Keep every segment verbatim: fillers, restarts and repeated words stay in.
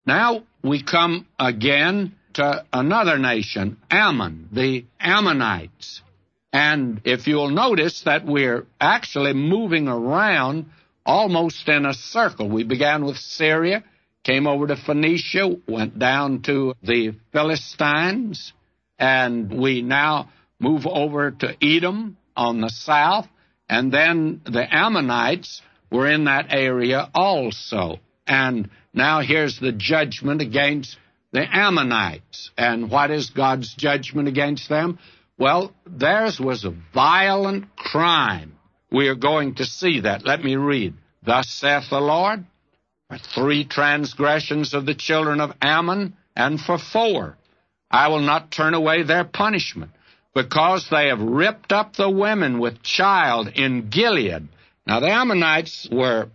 Now we come again to another nation, Ammon, the Ammonites. And if you'll notice that we're actually moving around almost in a circle. We began with Syria, came over to Phoenicia, went down to the Philistines, and we now move over to Edom on the south, and then the Ammonites were in that area also. And now here's the judgment against the Ammonites. And what is God's judgment against them? Well, theirs was a violent crime. We are going to see that. Let me read. Thus saith the Lord, for three transgressions of the children of Ammon, and for four, I will not turn away their punishment, because they have ripped up the women with child in Gilead. Now, the Ammonites were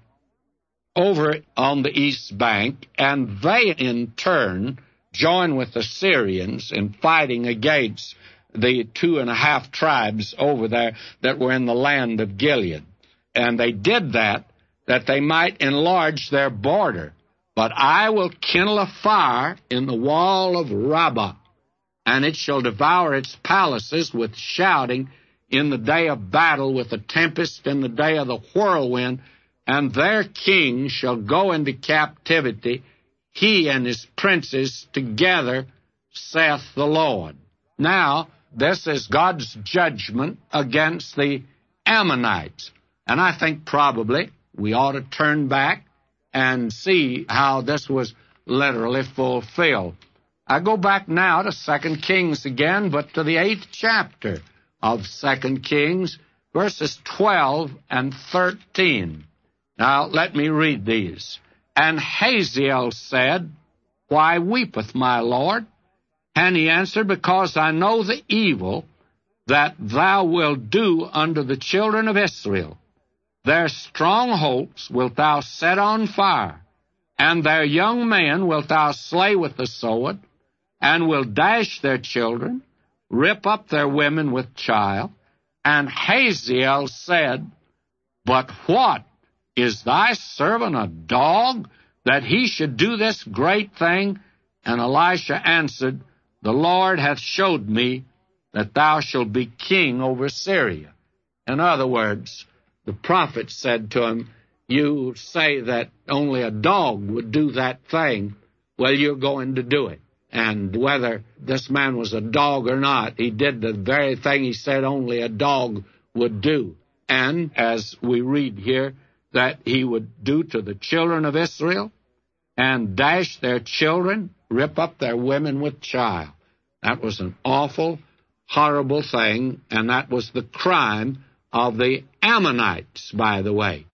over on the east bank, and they, in turn, joined with the Syrians in fighting against the two and a half tribes over there that were in the land of Gilead. And they did that that they might enlarge their border. But I will kindle a fire in the wall of Rabbah, and it shall devour its palaces with shouting in the day of battle, with a tempest in the day of the whirlwind, and their king shall go into captivity, he and his princes together, saith the Lord. Now, this is God's judgment against the Ammonites. And I think probably we ought to turn back and see how this was literally fulfilled. I go back now to Second Kings again, but to the eighth chapter of Second Kings, verses twelve and thirteen. Now, let me read these. And Hazael said, Why weepeth my Lord? And he answered, Because I know the evil that thou wilt do unto the children of Israel. Their strongholds wilt thou set on fire, and their young men wilt thou slay with the sword, and will dash their children, rip up their women with child. And Hazael said, But what, is thy servant a dog, that he should do this great thing? And Elisha answered, The Lord hath showed me that thou shalt be king over Syria. In other words, the prophet said to him, You say that only a dog would do that thing. Well, you're going to do it. And whether this man was a dog or not, he did the very thing he said only a dog would do. And as we read here, that he would do to the children of Israel, and dash their children, rip up their women with child. That was an awful, horrible thing, and that was the crime of the Ammonites, by the way.